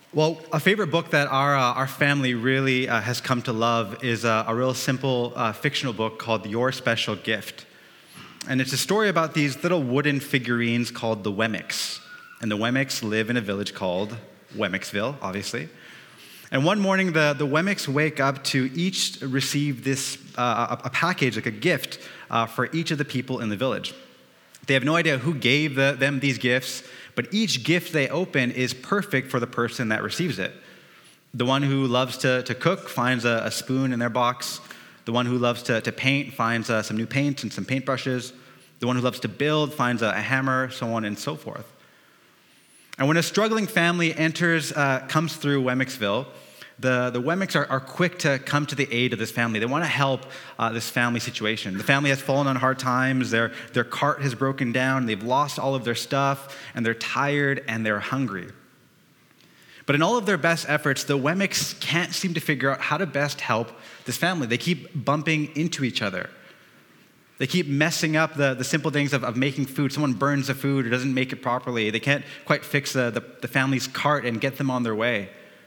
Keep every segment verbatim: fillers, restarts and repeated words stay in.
Well, a favorite book that our uh, our family really uh, has come to love is a, a real simple uh, fictional book called Your Special Gift. And it's a story about these little wooden figurines called the Wemmicks. And the Wemmicks live in a village called Wemmicksville, obviously. And one morning, the, the Wemmicks wake up to each receive this, uh, a, a package, like a gift, uh, for each of the people in the village. They have no idea who gave the, them these gifts, but each gift they open is perfect for the person that receives it. The one who loves to, to cook finds a, a spoon in their box. The one who loves to, to paint finds uh, some new paints and some paintbrushes. The one who loves to build finds a, a hammer, so on and so forth. And when a struggling family enters, uh, comes through Wemmicksville, the, the Wemmicks are, are quick to come to the aid of this family. They want to help uh, this family situation. The family has fallen on hard times. Their, their cart has broken down. They've lost all of their stuff, and they're tired, and they're hungry. But in all of their best efforts, the Wemmicks can't seem to figure out how to best help this family. They keep bumping into each other. They keep messing up the, the simple things of, of making food. Someone burns the food or doesn't make it properly. They can't quite fix the, the, the family's cart and get them on their way.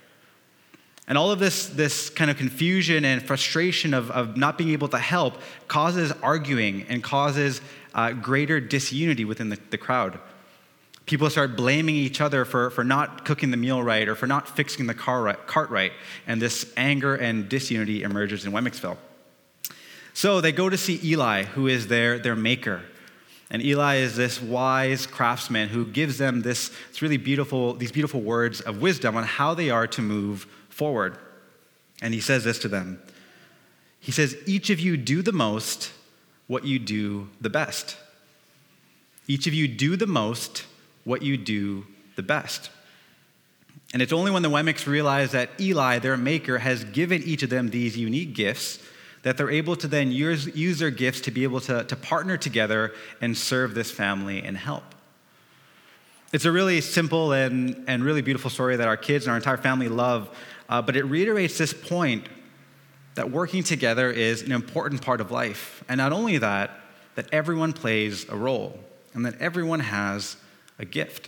And all of this, this kind of confusion and frustration of, of not being able to help causes arguing and causes uh, greater disunity within the, the crowd. People start blaming each other for, for not cooking the meal right or for not fixing the car right, cart right. And this anger and disunity emerges in Wemmicksville. So they go to see Eli, who is their, their maker. And Eli is this wise craftsman who gives them this, this really beautiful, these beautiful words of wisdom on how they are to move forward. And he says this to them. He says, each of you do the most what you do the best. Each of you do the most what you do the best. And it's only when the Wemmicks realize that Eli, their maker, has given each of them these unique gifts that they're able to then use, use their gifts to be able to, to partner together and serve this family and help. It's a really simple and, and really beautiful story that our kids and our entire family love, uh, but it reiterates this point that working together is an important part of life. And not only that, that everyone plays a role and that everyone has a gift.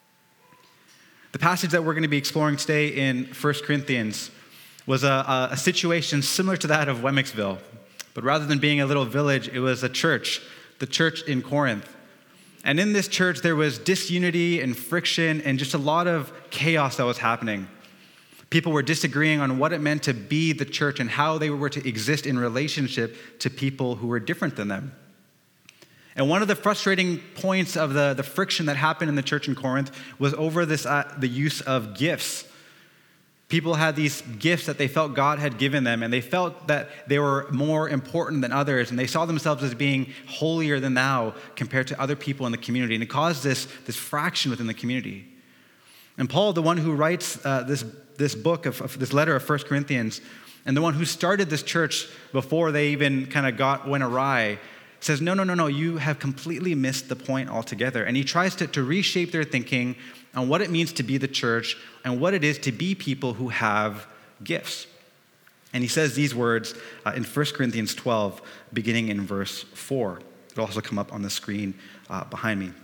The passage that we're going to be exploring today in First Corinthians was a, a situation similar to that of Wemmicksville. But rather than being a little village, it was a church, the church in Corinth. And in this church, there was disunity and friction and just a lot of chaos that was happening. People were disagreeing on what it meant to be the church and how they were to exist in relationship to people who were different than them. And one of the frustrating points of the, the friction that happened in the church in Corinth was over this uh, the use of gifts. People had these gifts that they felt God had given them, and they felt that they were more important than others, and they saw themselves as being holier than thou compared to other people in the community, and it caused this, this fraction within the community. And Paul, the one who writes uh, this, this book, of, of this letter of First Corinthians, and the one who started this church before they even kind of got went awry, says, no, no, no, no, you have completely missed the point altogether. And he tries to, to reshape their thinking on what it means to be the church and what it is to be people who have gifts. And he says these words uh, in First Corinthians twelve, beginning in verse four. It'll also come up on the screen uh, behind me.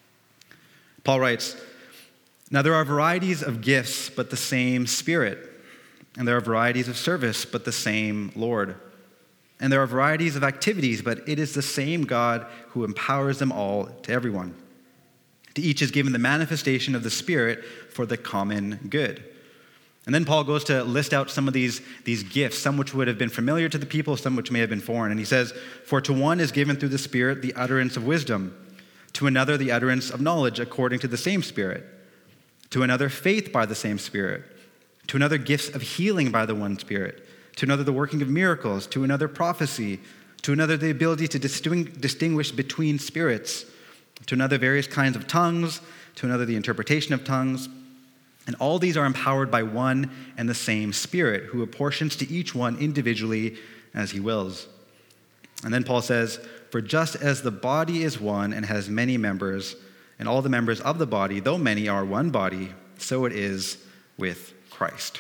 Paul writes, now there are varieties of gifts, but the same Spirit. And there are varieties of service, but the same Lord. And there are varieties of activities, but it is the same God who empowers them all to everyone. To each is given the manifestation of the Spirit for the common good. And then Paul goes to list out some of these, these gifts, some which would have been familiar to the people, some which may have been foreign. And he says, for to one is given through the Spirit the utterance of wisdom, to another the utterance of knowledge according to the same Spirit, to another faith by the same Spirit, to another gifts of healing by the one Spirit, to another the working of miracles, to another prophecy, to another the ability to distinguish between spirits, to another various kinds of tongues, to another the interpretation of tongues. And all these are empowered by one and the same Spirit, who apportions to each one individually as he wills. And then Paul says, for just as the body is one and has many members, and all the members of the body, though many, are one body, so it is with Christ.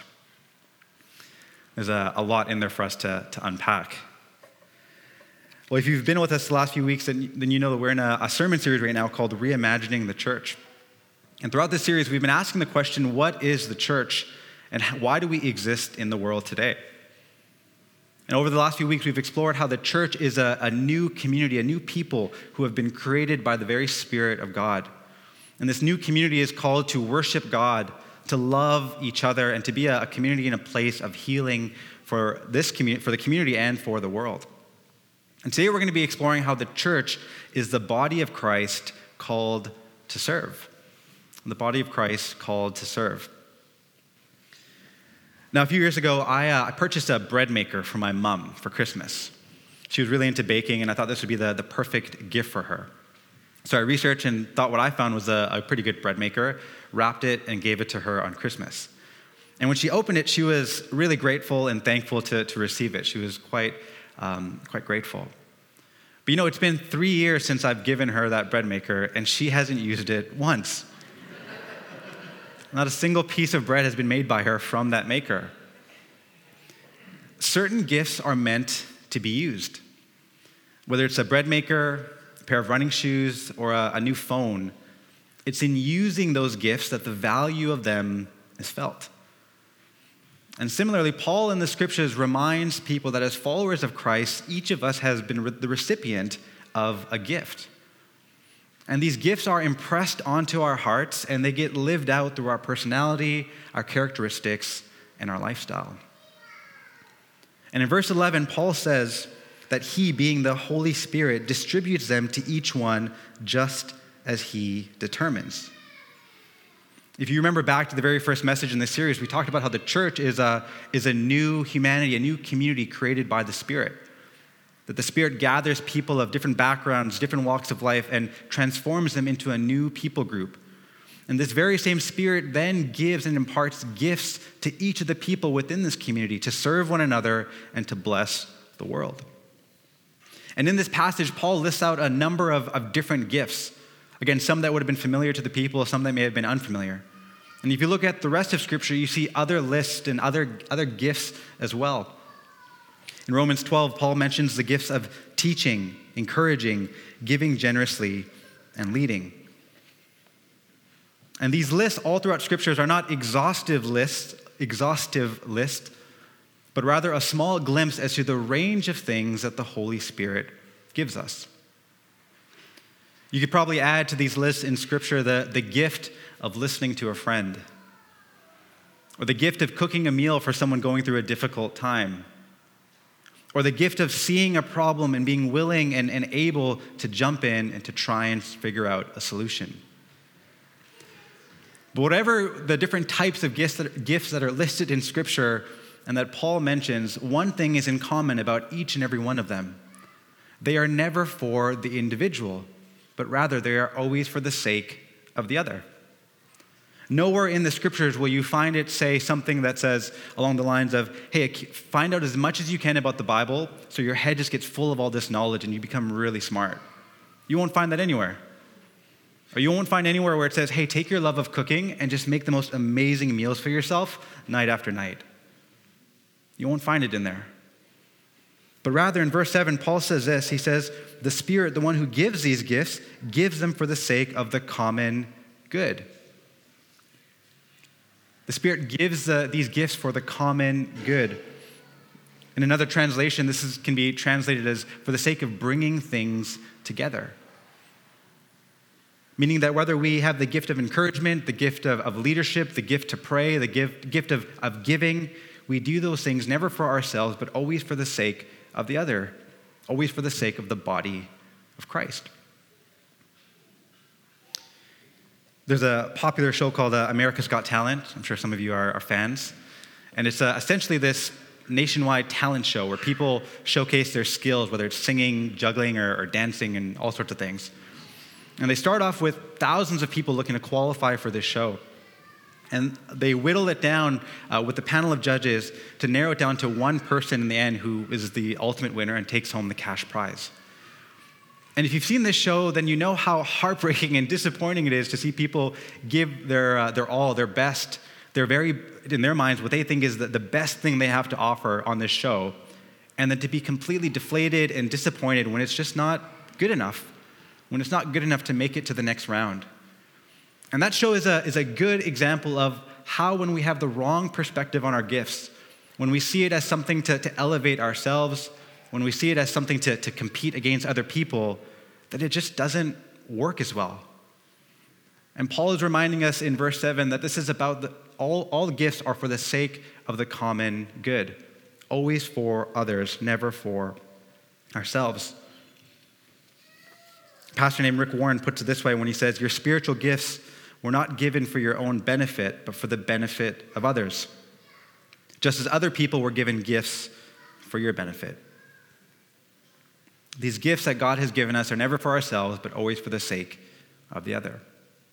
There's a, a lot in there for us to, to unpack. Well, if you've been with us the last few weeks, then, then you know that we're in a, a sermon series right now called Reimagining the Church. And throughout this series, we've been asking the question, what is the church, and why do we exist in the world today? And over the last few weeks, we've explored how the church is a, a new community, a new people who have been created by the very Spirit of God. And this new community is called to worship God, to love each other, and to be a, a community and a place of healing for this community, for the community and for the world. And today we're going to be exploring how the church is the body of Christ called to serve. The body of Christ called to serve. Now, a few years ago, I, uh, I purchased a bread maker for my mom for Christmas. She was really into baking, and I thought this would be the, the perfect gift for her. So I researched and thought what I found was a, a pretty good bread maker, wrapped it, and gave it to her on Christmas. And when she opened it, she was really grateful and thankful to, to receive it. She was quite, um, quite grateful. But you know, it's been three years since I've given her that bread maker, and she hasn't used it once. Not a single piece of bread has been made by her from that maker. Certain gifts are meant to be used. Whether it's a bread maker, a pair of running shoes, or a, a new phone, it's in using those gifts that the value of them is felt. And similarly, Paul in the scriptures reminds people that as followers of Christ, each of us has been re- the recipient of a gift. And these gifts are impressed onto our hearts, and they get lived out through our personality, our characteristics, and our lifestyle. And in verse eleven, Paul says that he, being the Holy Spirit, distributes them to each one just as he determines. If you remember back to the very first message in this series, we talked about how the church is a, is a new humanity, a new community created by the Spirit. That the Spirit gathers people of different backgrounds, different walks of life, and transforms them into a new people group. And this very same Spirit then gives and imparts gifts to each of the people within this community to serve one another and to bless the world. And in this passage, Paul lists out a number of, of different gifts. Again, some that would have been familiar to the people, some that may have been unfamiliar. And if you look at the rest of Scripture, you see other lists and other, other gifts as well. In Romans twelve, Paul mentions the gifts of teaching, encouraging, giving generously, and leading. And these lists all throughout Scriptures are not exhaustive lists, exhaustive lists, but rather a small glimpse as to the range of things that the Holy Spirit gives us. You could probably add to these lists in Scripture the, the gift of listening to a friend, or the gift of cooking a meal for someone going through a difficult time, or the gift of seeing a problem and being willing and, and able to jump in and to try and figure out a solution. But whatever the different types of gifts that, gifts that are listed in Scripture and that Paul mentions, one thing is in common about each and every one of them. They are never for the individual, but rather they are always for the sake of the other. Nowhere in the Scriptures will you find it say something that says along the lines of, hey, find out as much as you can about the Bible so your head just gets full of all this knowledge and you become really smart. You won't find that anywhere. Or you won't find anywhere where it says, hey, take your love of cooking and just make the most amazing meals for yourself night after night. You won't find it in there. But rather in verse seven, Paul says this, he says, the Spirit, the one who gives these gifts, gives them for the sake of the common good. The Spirit gives uh, these gifts for the common good. In another translation, this is, can be translated as for the sake of bringing things together. Meaning that whether we have the gift of encouragement, the gift of, of leadership, the gift to pray, the gift, gift of, of giving, we do those things never for ourselves, but always for the sake of the other, always for the sake of the body of Christ. There's a popular show called uh, America's Got Talent. I'm sure some of you are, are fans. And it's uh, essentially this nationwide talent show where people showcase their skills, whether it's singing, juggling, or, or dancing, and all sorts of things. And they start off with thousands of people looking to qualify for this show. And they whittle it down uh, with a panel of judges to narrow it down to one person in the end who is the ultimate winner and takes home the cash prize. And if you've seen this show, then you know how heartbreaking and disappointing it is to see people give their uh, their all, their best, their very, in their minds, what they think is the, the best thing they have to offer on this show, and then to be completely deflated and disappointed when it's just not good enough, when it's not good enough to make it to the next round. And that show is a, is a good example of how when we have the wrong perspective on our gifts, when we see it as something to, to elevate ourselves, when we see it as something to, to compete against other people, that it just doesn't work as well. And Paul is reminding us in verse seven that this is about the, all, all gifts are for the sake of the common good, always for others, never for ourselves. A pastor named Rick Warren puts it this way when he says, your spiritual gifts were not given for your own benefit, but for the benefit of others, just as other people were given gifts for your benefit. These gifts that God has given us are never for ourselves, but always for the sake of the other.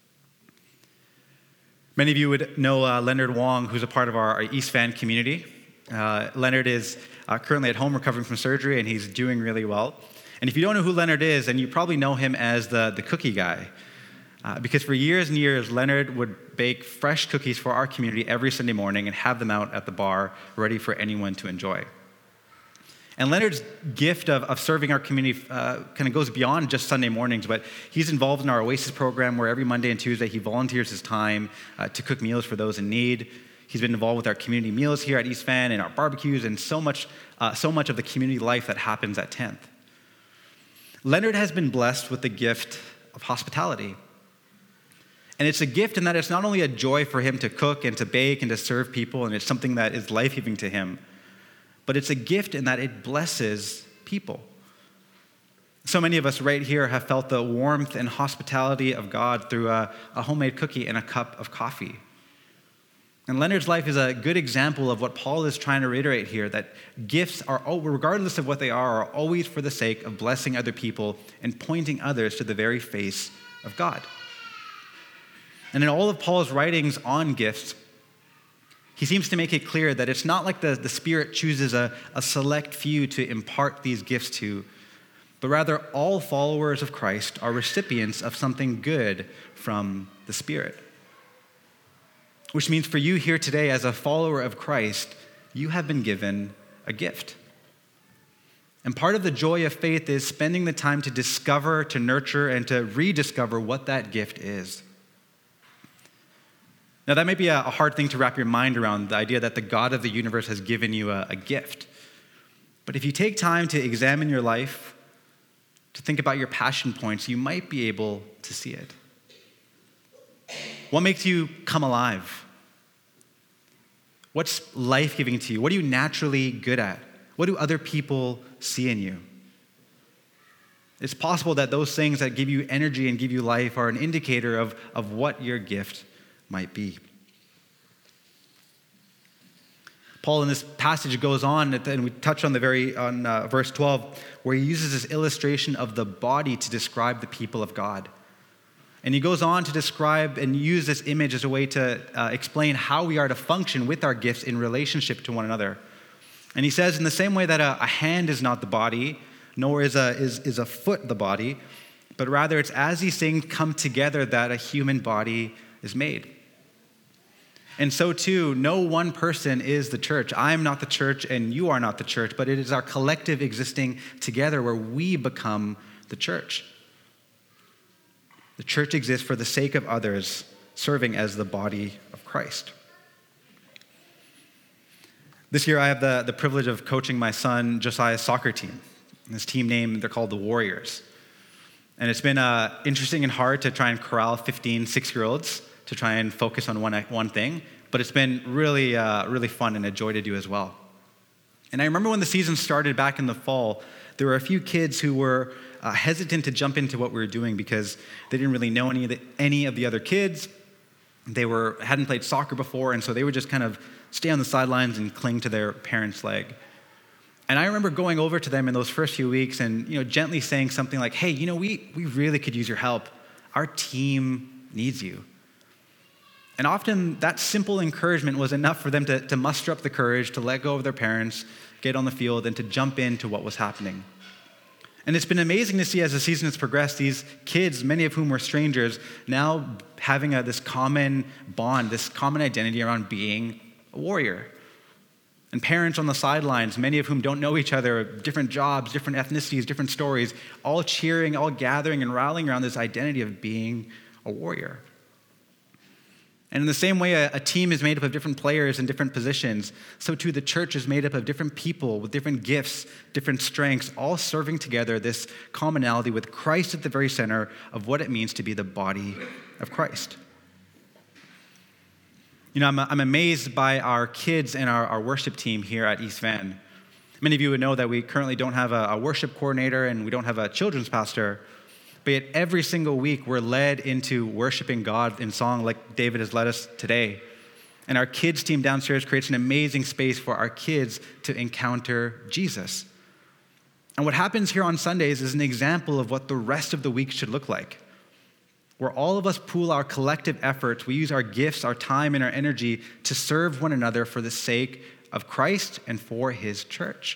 Many of you would know uh, Leonard Wong, who's a part of our, our East Van community. Uh, Leonard is uh, currently at home recovering from surgery, and he's doing really well. And if you don't know who Leonard is, then you probably know him as the, the cookie guy. Uh, because for years and years, Leonard would bake fresh cookies for our community every Sunday morning and have them out at the bar ready for anyone to enjoy. And Leonard's gift of, of serving our community uh, kind of goes beyond just Sunday mornings, but he's involved in our Oasis program where every Monday and Tuesday he volunteers his time uh, to cook meals for those in need. He's been involved with our community meals here at East Van and our barbecues and so much, uh, so much of the community life that happens at tenth. Leonard has been blessed with the gift of hospitality. And it's a gift in that it's not only a joy for him to cook and to bake and to serve people, and it's something that is life-giving to him, but it's a gift in that it blesses people. So many of us right here have felt the warmth and hospitality of God through a, a homemade cookie and a cup of coffee. And Leonard's life is a good example of what Paul is trying to reiterate here, that gifts are, regardless of what they are, are always for the sake of blessing other people and pointing others to the very face of God. And in all of Paul's writings on gifts, he seems to make it clear that it's not like the, the Spirit chooses a, a select few to impart these gifts to, but rather all followers of Christ are recipients of something good from the Spirit. Which means for you here today as a follower of Christ, you have been given a gift. And part of the joy of faith is spending the time to discover, to nurture, and to rediscover what that gift is. Now, that might be a hard thing to wrap your mind around, the idea that the God of the universe has given you a, a gift. But if you take time to examine your life, to think about your passion points, you might be able to see it. What makes you come alive? What's life-giving to you? What are you naturally good at? What do other people see in you? It's possible that those things that give you energy and give you life are an indicator of, of what your gift might be. Paul in this passage goes on, and we touch on the very on uh, verse twelve, where he uses this illustration of the body to describe the people of God. And he goes on to describe and use this image as a way to uh, explain how we are to function with our gifts in relationship to one another. And he says, in the same way that a, a hand is not the body, nor is a, is, is a foot the body, but rather it's as these things come together that a human body is made. And so too, no one person is the church. I am not the church and you are not the church, but it is our collective existing together where we become the church. The church exists for the sake of others, serving as the body of Christ. This year I have the, the privilege of coaching my son Josiah's soccer team. This team name, they're called the Warriors. And it's been uh, interesting and hard to try and corral fifteen six-year-olds to try and focus on one, one thing, but it's been really, uh, really fun and a joy to do as well. And I remember when the season started back in the fall, there were a few kids who were uh, hesitant to jump into what we were doing because they didn't really know any of the, any of the other kids. They were hadn't played soccer before, and so they would just kind of stay on the sidelines and cling to their parents' leg. And I remember going over to them in those first few weeks and, you know, gently saying something like, hey, you know, we, we really could use your help. Our team needs you. And often that simple encouragement was enough for them to, to muster up the courage to let go of their parents, get on the field, and to jump into what was happening. And it's been amazing to see as the season has progressed, these kids, many of whom were strangers, now having a, this common bond, this common identity around being a warrior. And parents on the sidelines, many of whom don't know each other, different jobs, different ethnicities, different stories, all cheering, all gathering and rallying around this identity of being a warrior. And in the same way a, a team is made up of different players in different positions, so too the church is made up of different people with different gifts, different strengths, all serving together this commonality with Christ at the very center of what it means to be the body of Christ. You know, I'm, I'm amazed by our kids and our, our worship team here at East Van. Many of you would know that we currently don't have a, a worship coordinator and we don't have a children's pastor. But yet every single week we're led into worshiping God in song like David has led us today. And our kids team downstairs creates an amazing space for our kids to encounter Jesus. And what happens here on Sundays is an example of what the rest of the week should look like, where all of us pool our collective efforts. We use our gifts, our time, and our energy to serve one another for the sake of Christ and for his church.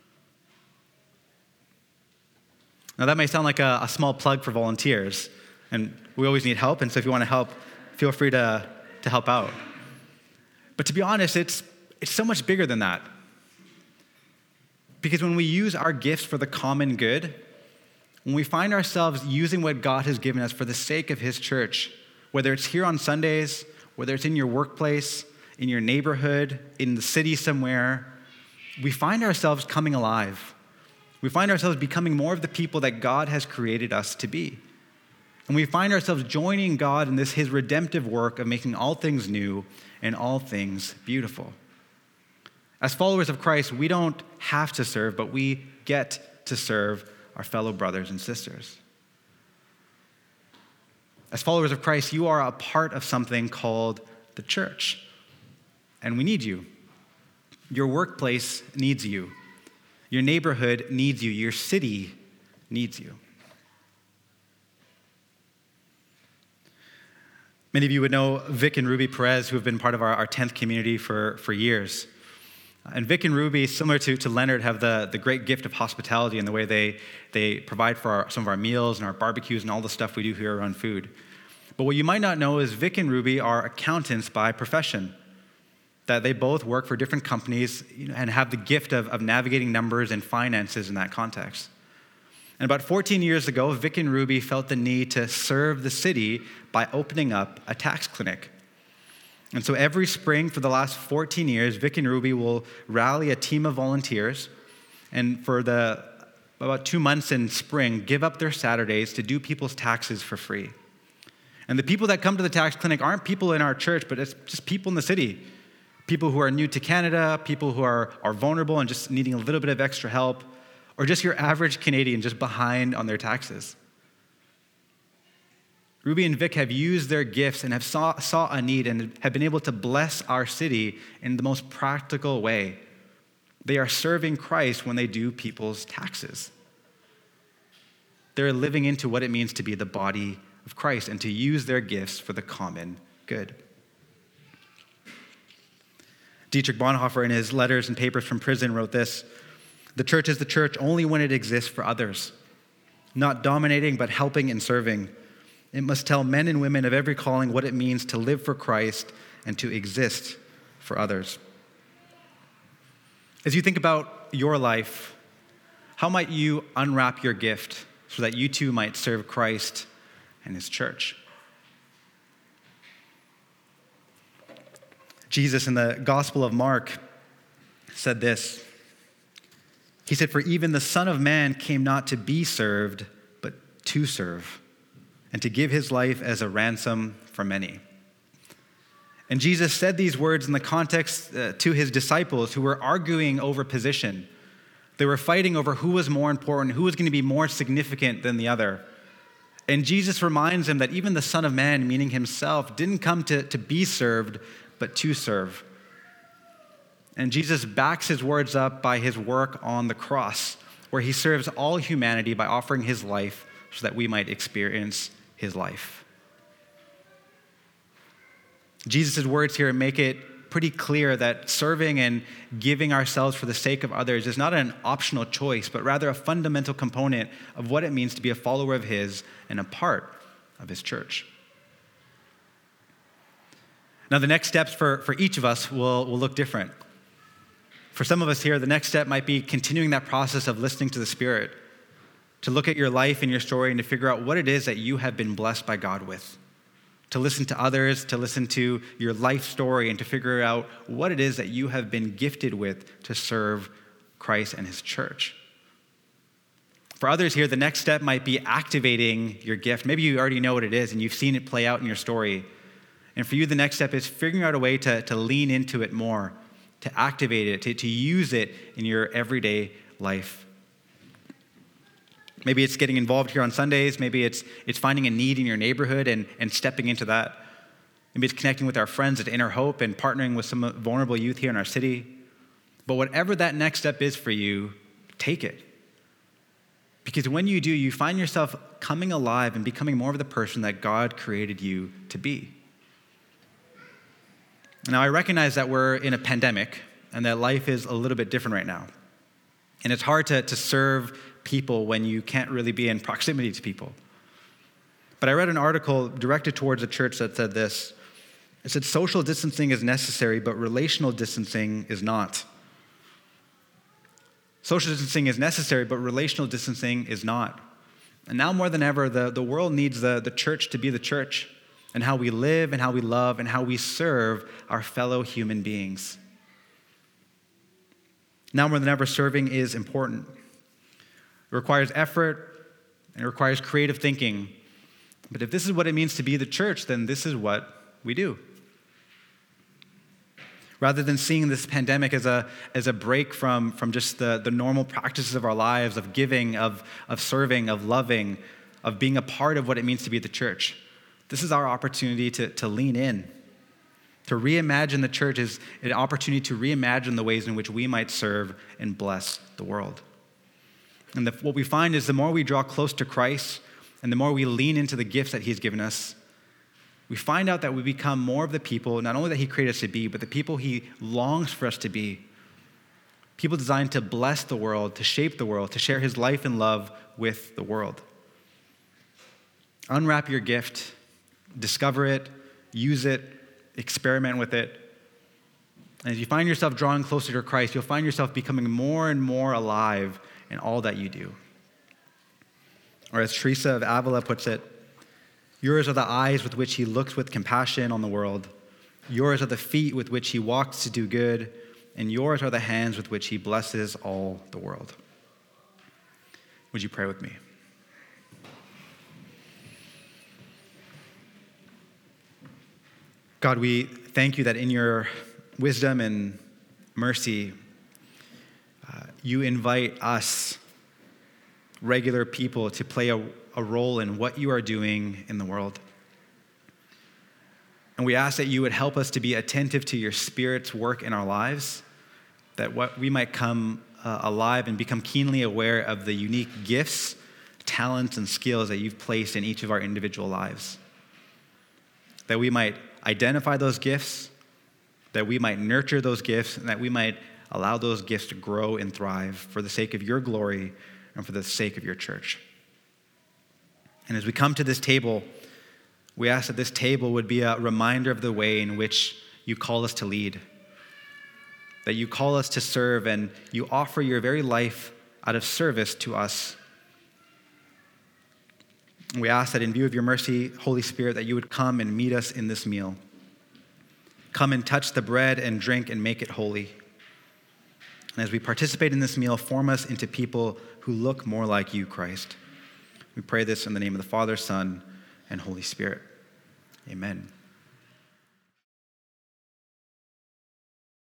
Now, that may sound like a, a small plug for volunteers, and we always need help, and so if you want to help, feel free to, to help out. But to be honest, it's, it's so much bigger than that. Because when we use our gifts for the common good, when we find ourselves using what God has given us for the sake of his church, whether it's here on Sundays, whether it's in your workplace, in your neighborhood, in the city somewhere, we find ourselves coming alive. We find ourselves becoming more of the people that God has created us to be. And we find ourselves joining God in this his redemptive work of making all things new and all things beautiful. As followers of Christ, we don't have to serve, but we get to serve our fellow brothers and sisters. As followers of Christ, you are a part of something called the church. And we need you. Your workplace needs you. Your neighborhood needs you. Your city needs you. Many of you would know Vic and Ruby Perez, who have been part of our, our tenth community for, for years. And Vic and Ruby, similar to, to Leonard, have the, the great gift of hospitality in the way they, they provide for our, some of our meals and our barbecues and all the stuff we do here around food. But what you might not know is Vic and Ruby are accountants by profession. That they both work for different companies, you know, and have the gift of, of navigating numbers and finances in that context. And about fourteen years ago, Vic and Ruby felt the need to serve the city by opening up a tax clinic. And so every spring for the last fourteen years, Vic and Ruby will rally a team of volunteers, and for the about two months in spring, give up their Saturdays to do people's taxes for free. And the people that come to the tax clinic aren't people in our church, but it's just people in the city. People who are new to Canada, people who are, are vulnerable and just needing a little bit of extra help, or just your average Canadian just behind on their taxes. Ruby and Vic have used their gifts and have saw, saw a need and have been able to bless our city in the most practical way. They are serving Christ when they do people's taxes. They're living into what it means to be the body of Christ and to use their gifts for the common good. Dietrich Bonhoeffer, in his letters and papers from prison, wrote this: "The church is the church only when it exists for others, not dominating but helping and serving. It must tell men and women of every calling what it means to live for Christ and to exist for others." As you think about your life, how might you unwrap your gift so that you too might serve Christ and his church? Jesus in the Gospel of Mark said this. He said, "For even the Son of Man came not to be served, but to serve, and to give his life as a ransom for many." And Jesus said these words in the context uh, to his disciples who were arguing over position. They were fighting over who was more important, who was going to be more significant than the other. And Jesus reminds them that even the Son of Man, meaning himself, didn't come to, to be served, but to serve. And Jesus backs his words up by his work on the cross, where he serves all humanity by offering his life so that we might experience his life. Jesus' words here make it pretty clear that serving and giving ourselves for the sake of others is not an optional choice, but rather a fundamental component of what it means to be a follower of his and a part of his church. Now, the next steps for, for each of us will, will look different. For some of us here, the next step might be continuing that process of listening to the Spirit, to look at your life and your story and to figure out what it is that you have been blessed by God with, to listen to others, to listen to your life story, and to figure out what it is that you have been gifted with to serve Christ and his church. For others here, the next step might be activating your gift. Maybe you already know what it is and you've seen it play out in your story. And for you, the next step is figuring out a way to, to lean into it more, to activate it, to, to use it in your everyday life. Maybe it's getting involved here on Sundays. Maybe it's it's finding a need in your neighborhood and, and stepping into that. Maybe it's connecting with our friends at Inner Hope and partnering with some vulnerable youth here in our city. But whatever that next step is for you, take it. Because when you do, you find yourself coming alive and becoming more of the person that God created you to be. Now, I recognize that we're in a pandemic and that life is a little bit different right now. And it's hard to, to serve people when you can't really be in proximity to people. But I read an article directed towards a church that said this. It said, social distancing is necessary, but relational distancing is not. Social distancing is necessary, but relational distancing is not. And now more than ever, the, the world needs the, the church to be the church, and how we live and how we love and how we serve our fellow human beings. Now more than ever, serving is important. It requires effort, and it requires creative thinking. But if this is what it means to be the church, then this is what we do. Rather than seeing this pandemic as a, as a break from, from just the, the normal practices of our lives, of giving, of, of serving, of loving, of being a part of what it means to be the church, this is our opportunity to, to lean in. To reimagine the church is an opportunity to reimagine the ways in which we might serve and bless the world. And the, what we find is the more we draw close to Christ and the more we lean into the gifts that he's given us, we find out that we become more of the people, not only that he created us to be, but the people he longs for us to be. People designed to bless the world, to shape the world, to share his life and love with the world. Unwrap your gift, discover it, use it, experiment with it. And as you find yourself drawing closer to Christ, you'll find yourself becoming more and more alive in all that you do. Or as Teresa of Avila puts it, yours are the eyes with which he looks with compassion on the world. Yours are the feet with which he walks to do good. And yours are the hands with which he blesses all the world. Would you pray with me? God, we thank you that in your wisdom and mercy, uh, you invite us, regular people, to play a, a role in what you are doing in the world. And we ask that you would help us to be attentive to your Spirit's work in our lives, that what we might come uh, alive and become keenly aware of the unique gifts, talents, and skills that you've placed in each of our individual lives. That we might identify those gifts, that we might nurture those gifts, and that we might allow those gifts to grow and thrive for the sake of your glory and for the sake of your church. And as we come to this table, we ask that this table would be a reminder of the way in which you call us to lead, that you call us to serve, and you offer your very life out of service to us. We ask that in view of your mercy, Holy Spirit, that you would come and meet us in this meal. Come and touch the bread and drink and make it holy. And as we participate in this meal, form us into people who look more like you, Christ. We pray this in the name of the Father, Son, and Holy Spirit. Amen.